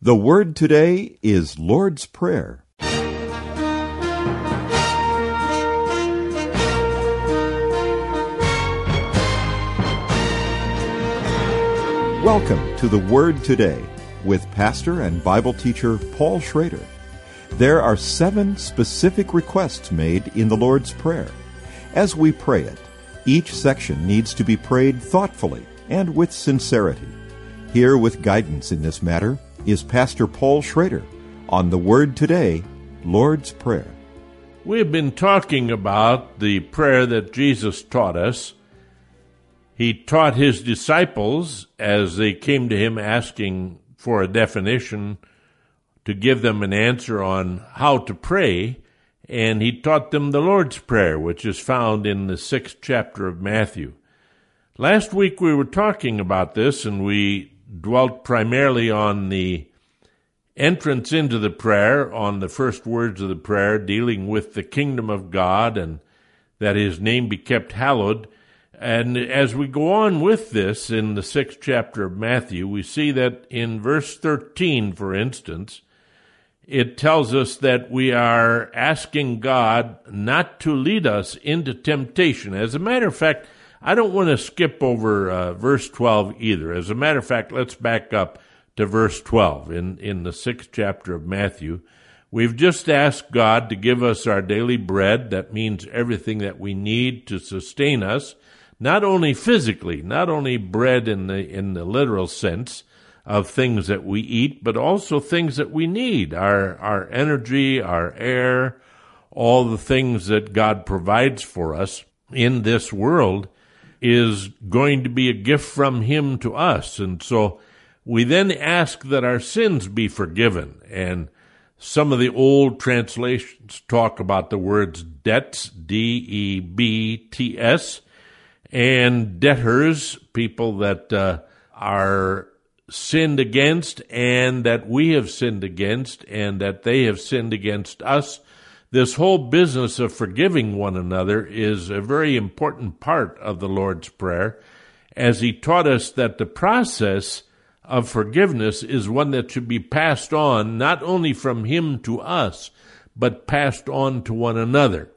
The word today is Lord's Prayer. Welcome to the Word Today with pastor and Bible teacher Paul Schrader. There are 7 specific requests made in the Lord's Prayer. As we pray it, each section needs to be prayed thoughtfully and with sincerity. Here with guidance in this matter is Pastor Paul Schrader on the Word Today, Lord's Prayer. We've been talking about the prayer that Jesus taught us. He taught his disciples as they came to him asking for a definition to give them an answer on how to pray, and he taught them the Lord's Prayer, which is found in the 6th chapter of Matthew. Last week we were talking about this, and we dwelt primarily on the entrance into the prayer, on the first words of the prayer, dealing with the kingdom of God and that his name be kept hallowed. And as we go on with this in the 6th chapter of Matthew, we see that in verse 13, for instance, it tells us that we are asking God not to lead us into temptation. As a matter of fact, I don't want to skip over verse 12 either. As a matter of fact, let's back up to verse 12 in the 6th chapter of Matthew. We've just asked God to give us our daily bread. That means everything that we need to sustain us, not only physically, not only bread in the literal sense of things that we eat, but also things that we need, our energy, our air, all the things that God provides for us in this world is going to be a gift from him to us. And so we then ask that our sins be forgiven. And some of the old translations talk about the words debts, D-E-B-T-S, and debtors, people that are sinned against and that we have sinned against and that they have sinned against us. This whole business of forgiving one another is a very important part of the Lord's Prayer, as he taught us that the process of forgiveness is one that should be passed on not only from him to us, but passed on to one another.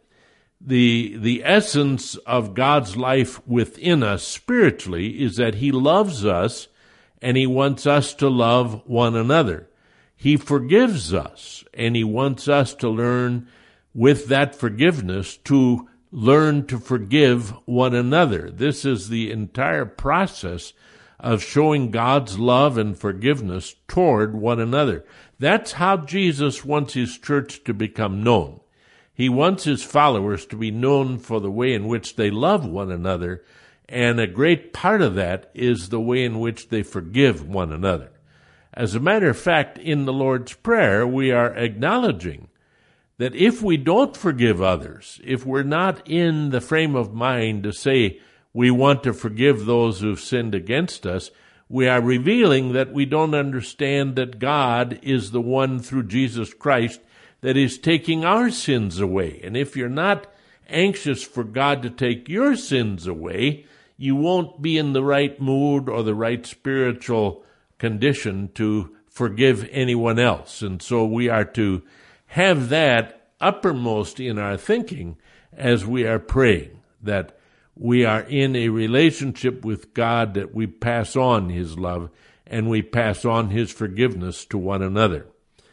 The essence of God's life within us spiritually is that he loves us and he wants us to love one another. He forgives us and he wants us to learn with that forgiveness to learn to forgive one another. This is the entire process of showing God's love and forgiveness toward one another. That's how Jesus wants his church to become known. He wants his followers to be known for the way in which they love one another, and a great part of that is the way in which they forgive one another. As a matter of fact, in the Lord's Prayer, we are acknowledging that if we don't forgive others, if we're not in the frame of mind to say we want to forgive those who've sinned against us, we are revealing that we don't understand that God is the one through Jesus Christ that is taking our sins away. And if you're not anxious for God to take your sins away, you won't be in the right mood or the right spiritual condition to forgive anyone else. And so we are to have that uppermost in our thinking as we are praying, that we are in a relationship with God, that we pass on his love and we pass on his forgiveness to one another.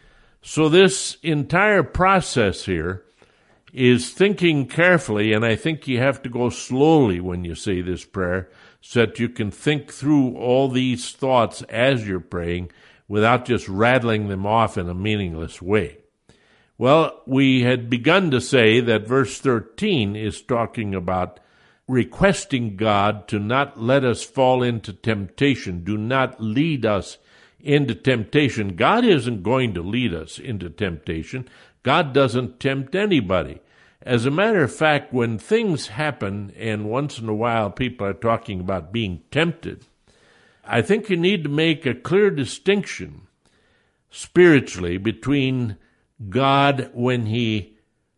So this entire process here is thinking carefully, and I think you have to go slowly when you say this prayer so that you can think through all these thoughts as you're praying without just rattling them off in a meaningless way. Well, we had begun to say that verse 13 is talking about requesting God to not let us fall into temptation. Do not lead us into temptation. God isn't going to lead us into temptation. God doesn't tempt anybody. As a matter of fact, when things happen, and once in a while people are talking about being tempted, I think you need to make a clear distinction spiritually between God when he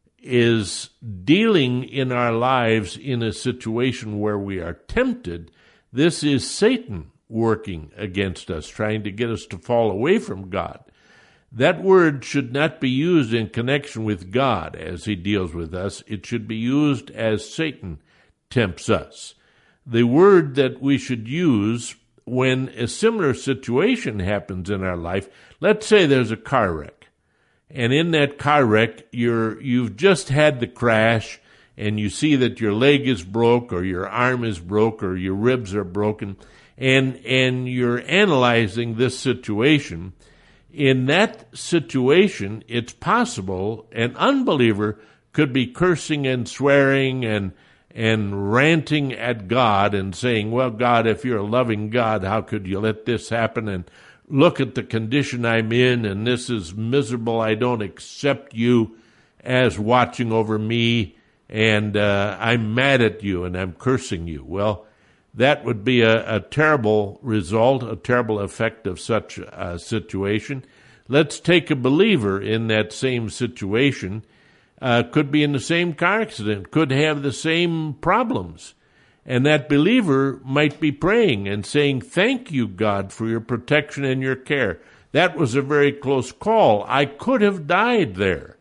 is dealing in our lives in a situation where we are tempted. This is Satan working against us, trying to get us to fall away from God. That word should not be used in connection with God as he deals with us. It should be used as Satan tempts us. The word that we should use when a similar situation happens in our life, let's say there's a car wreck, and in that car wreck, you've just had the crash, and you see that your leg is broke, or your arm is broke, or your ribs are broken, and you're analyzing this situation. In that situation, it's possible an unbeliever could be cursing and swearing and ranting at God and saying, well, God, if you're a loving God, how could you let this happen? And look at the condition I'm in, and this is miserable. I don't accept you as watching over me, and I'm mad at you, and I'm cursing you. Well, that would be a terrible result, a terrible effect of such a situation. Let's take a believer in that same situation, could be in the same car accident, could have the same problems. And that believer might be praying and saying, thank you, God, for your protection and your care. That was a very close call. I could have died there.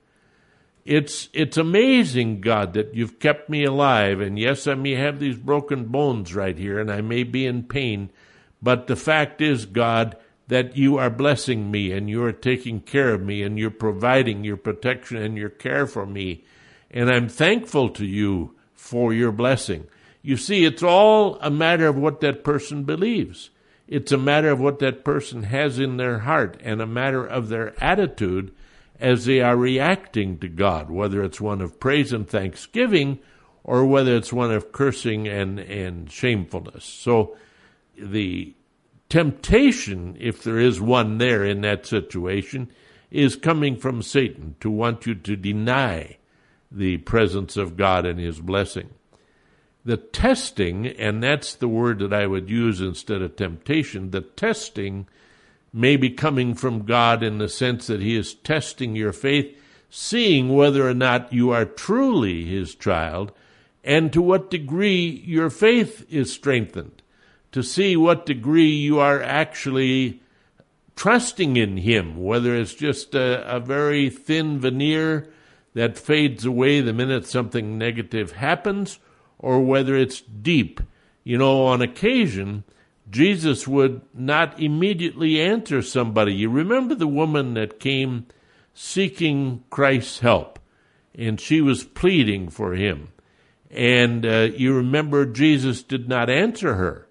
It's amazing, God, that you've kept me alive. And yes, I may have these broken bones right here, and I may be in pain. But the fact is, God, that you are blessing me, and you are taking care of me, and you're providing your protection and your care for me. And I'm thankful to you for your blessing. You see, it's all a matter of what that person believes. It's a matter of what that person has in their heart, and a matter of their attitude as they are reacting to God, whether it's one of praise and thanksgiving or whether it's one of cursing and shamefulness. So the temptation, if there is one there in that situation, is coming from Satan to want you to deny the presence of God and his blessing. The testing, and that's the word that I would use instead of temptation, the testing may be coming from God in the sense that he is testing your faith, seeing whether or not you are truly his child, and to what degree your faith is strengthened, to see what degree you are actually trusting in him, whether it's just a very thin veneer that fades away the minute something negative happens, or whether it's deep. You know, on occasion, Jesus would not immediately answer somebody. You remember the woman that came seeking Christ's help, and she was pleading for him. And you remember Jesus did not answer her.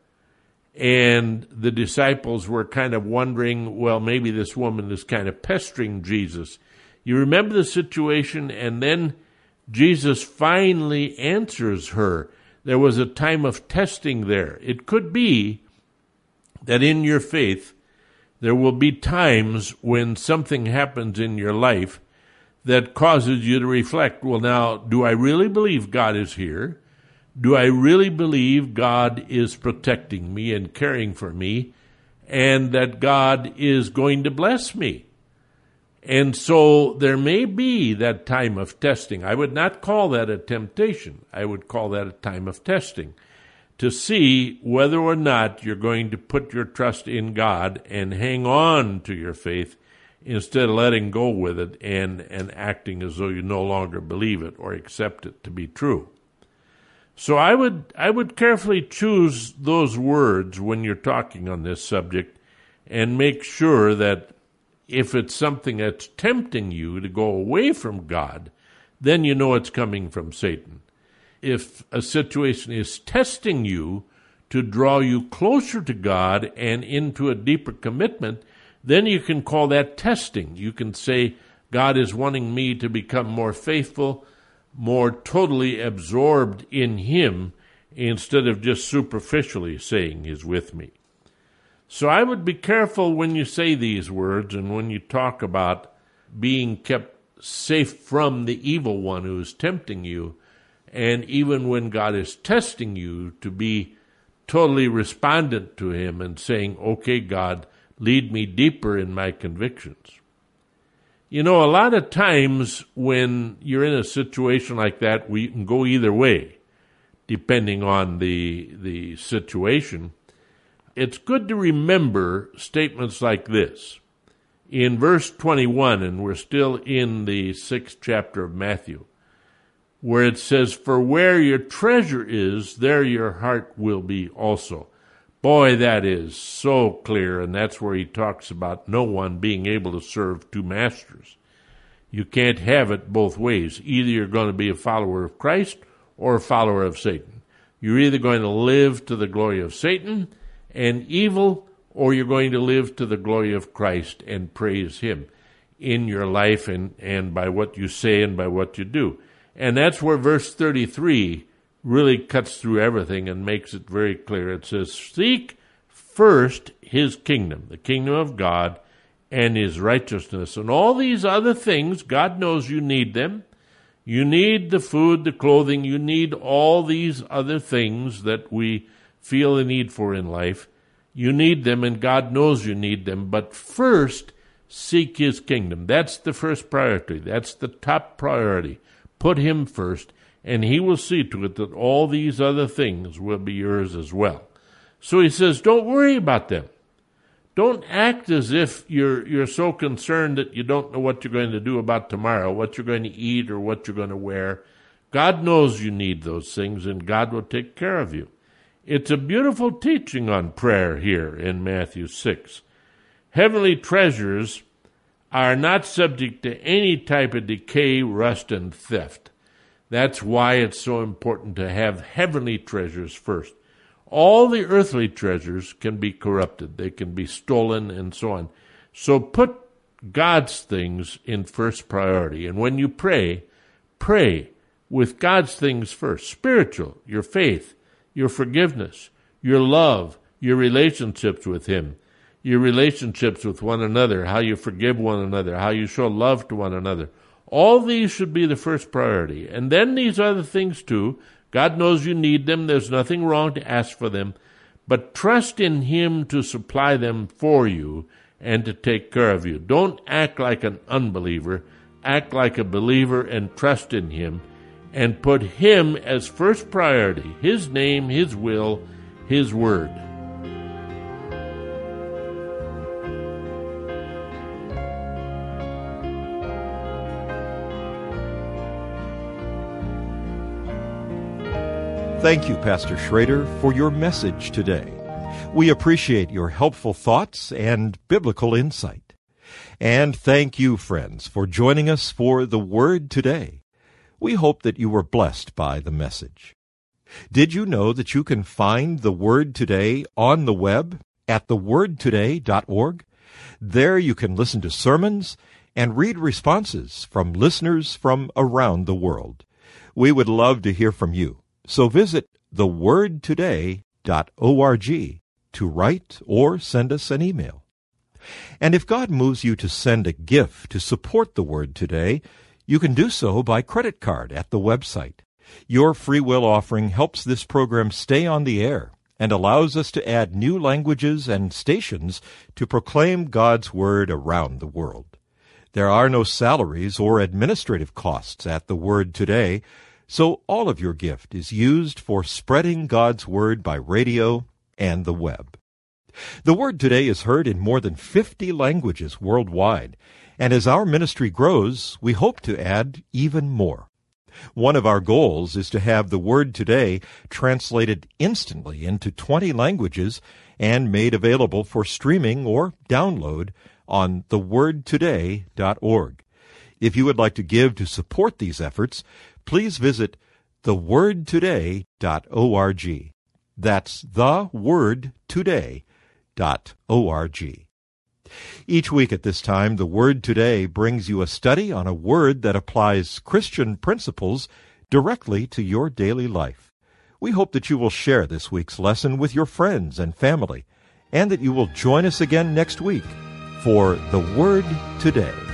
And the disciples were kind of wondering, well, maybe this woman is kind of pestering Jesus. You remember the situation, and then Jesus finally answers her. There was a time of testing there. It could be that in your faith, there will be times when something happens in your life that causes you to reflect, well, now, do I really believe God is here? Do I really believe God is protecting me and caring for me, and that God is going to bless me? And so there may be that time of testing. I would not call that a temptation. I would call that a time of testing, to see whether or not you're going to put your trust in God and hang on to your faith instead of letting go with it and acting as though you no longer believe it or accept it to be true. So I would carefully choose those words when you're talking on this subject, and make sure that if it's something that's tempting you to go away from God, then you know it's coming from Satan. If a situation is testing you to draw you closer to God and into a deeper commitment, then you can call that testing. You can say, God is wanting me to become more faithful, more totally absorbed in him, instead of just superficially saying he's with me. So I would be careful when you say these words and when you talk about being kept safe from the evil one who is tempting you, and even when God is testing you, to be totally respondent to him and saying, okay, God, lead me deeper in my convictions. You know, a lot of times when you're in a situation like that, we can go either way, depending on the situation. It's good to remember statements like this. In verse 21, and we're still in the 6th chapter of Matthew, where it says, "For where your treasure is, there your heart will be also." Boy, that is so clear, and that's where he talks about no one being able to serve two masters. You can't have it both ways. Either you're going to be a follower of Christ or a follower of Satan. You're either going to live to the glory of Satan and evil, or you're going to live to the glory of Christ and praise him in your life and by what you say and by what you do. And that's where verse 33 really cuts through everything and makes it very clear. It says, "Seek first his kingdom," the kingdom of God, "and his righteousness." And all these other things, God knows you need them. You need the food, the clothing. You need all these other things that we feel the need for in life. You need them, and God knows you need them. But first, seek his kingdom. That's the first priority. That's the top priority. Put him first, and he will see to it that all these other things will be yours as well. So he says, don't worry about them. Don't act as if you're so concerned that you don't know what you're going to do about tomorrow, what you're going to eat or what you're going to wear. God knows you need those things, and God will take care of you. It's a beautiful teaching on prayer here in Matthew 6. Heavenly treasures are not subject to any type of decay, rust, and theft. That's why it's so important to have heavenly treasures first. All the earthly treasures can be corrupted. They can be stolen and so on. So put God's things in first priority. And when you pray, pray with God's things first. Spiritual, your faith, your forgiveness, your love, your relationships with him, your relationships with one another, how you forgive one another, how you show love to one another. All these should be the first priority. And then these other things too. God knows you need them. There's nothing wrong to ask for them. But trust in him to supply them for you and to take care of you. Don't act like an unbeliever. Act like a believer and trust in him and put him as first priority. His name, his will, his word. Thank you, Pastor Schrader, for your message today. We appreciate your helpful thoughts and biblical insight. And thank you, friends, for joining us for The Word Today. We hope that you were blessed by the message. Did you know that you can find The Word Today on the web at thewordtoday.org? There you can listen to sermons and read responses from listeners from around the world. We would love to hear from you. So visit thewordtoday.org to write or send us an email. And if God moves you to send a gift to support the Word Today, you can do so by credit card at the website. Your free will offering helps this program stay on the air and allows us to add new languages and stations to proclaim God's Word around the world. There are no salaries or administrative costs at the Word Today, so all of your gift is used for spreading God's Word by radio and the web. The Word Today is heard in more than 50 languages worldwide, and as our ministry grows, we hope to add even more. One of our goals is to have the Word Today translated instantly into 20 languages and made available for streaming or download on thewordtoday.org. If you would like to give to support these efforts, please visit thewordtoday.org. That's thewordtoday.org. Each week at this time, The Word Today brings you a study on a word that applies Christian principles directly to your daily life. We hope that you will share this week's lesson with your friends and family, and that you will join us again next week for The Word Today.